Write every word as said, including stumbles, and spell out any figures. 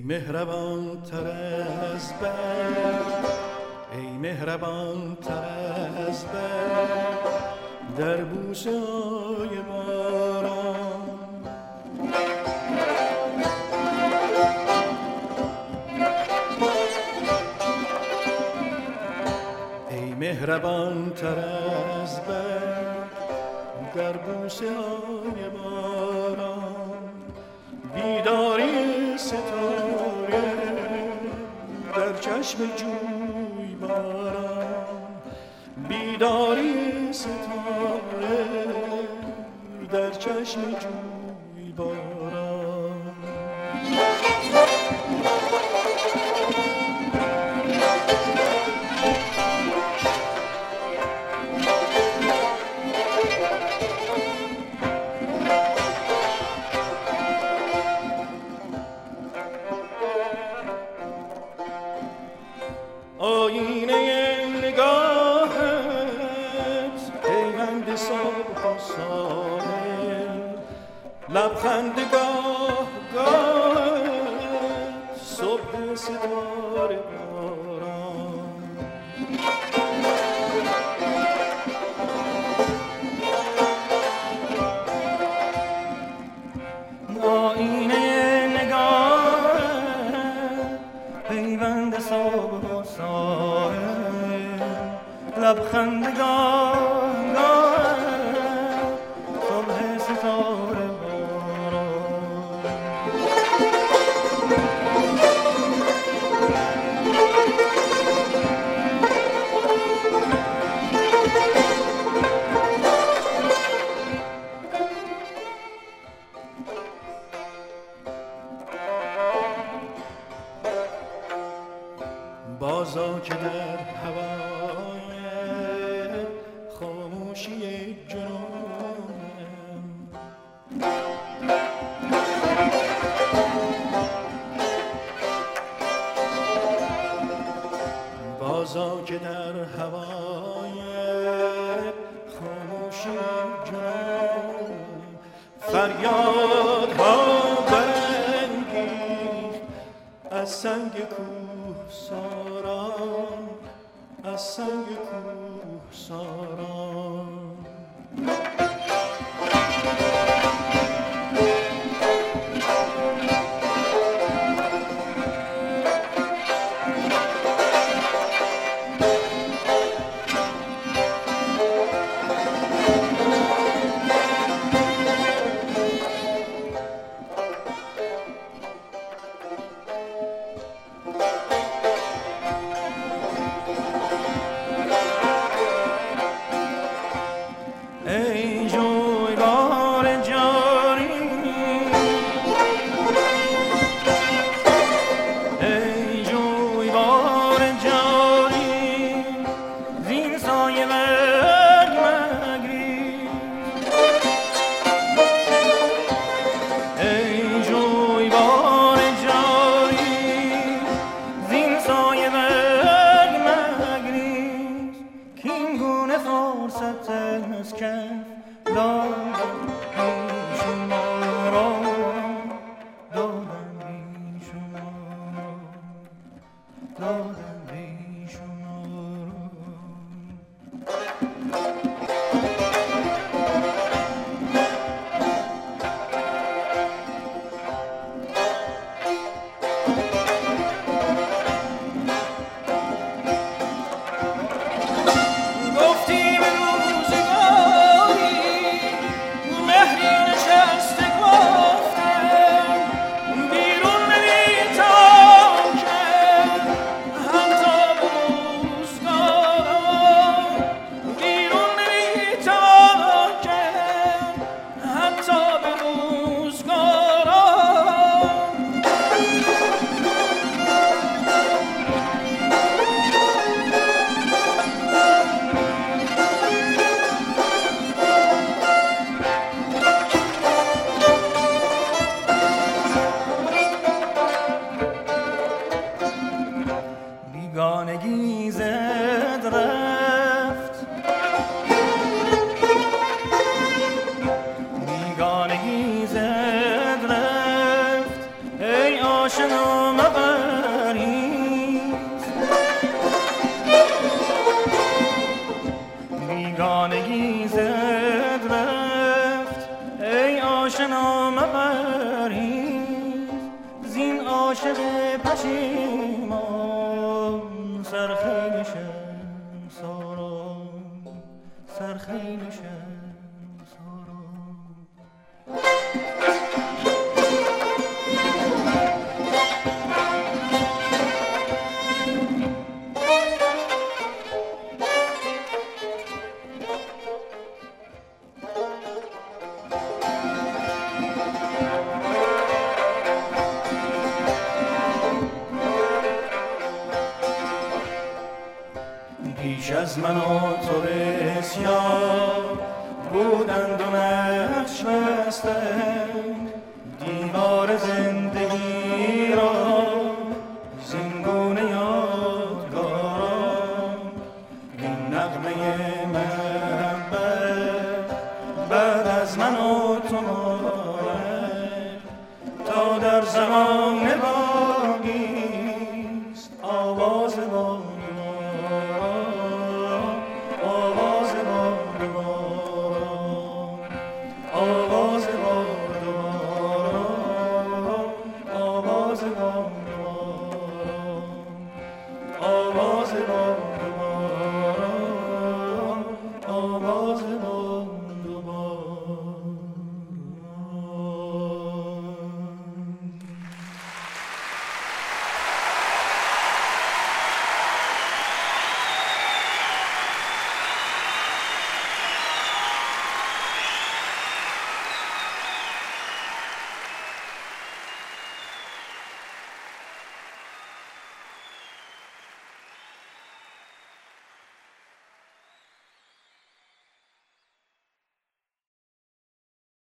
مهربان تر از برق، ای مهربان تر از برق در بوسه های باران. ای مهربان تر از برق در بوسه های باران، بیداری ستاره در چشم جوی باران، بیداری ستاره در چشم جوی باران. آینه نگاهت پیوند صبح و ساحل، لبخند گاه گاهت صبح ستاره باران. آینه نگاهت پیوند صبح و ساحل، لبخند گاه گاه صبح ستاره باران. بازا که در هوای خاموشی جنونم، بازا که در هوای خاموشی جنونم، فریادها برانگیخت از سنگ کوه ساران، از سنگ کوه ساران. ای جویبار جاری، ای جویبار جاری، زین سایه برگ مگری. ای جویبار جاری، زین سایه برگ مگری، کین گونه فرصت از کف دادم بی شما را، دادم بی شما را، دادم بی شما گفتی به روزگاری مهری آشنا مپرهیز زین عاشق پشیمان سرخیل شمسارا سرخیل شمسارا پیش از من و تو بسیار بودند و نقش بستند دیوار زندگی را زینگونه یادگاران این نغمه محبت بعد از من و تو ماند تا در زمان با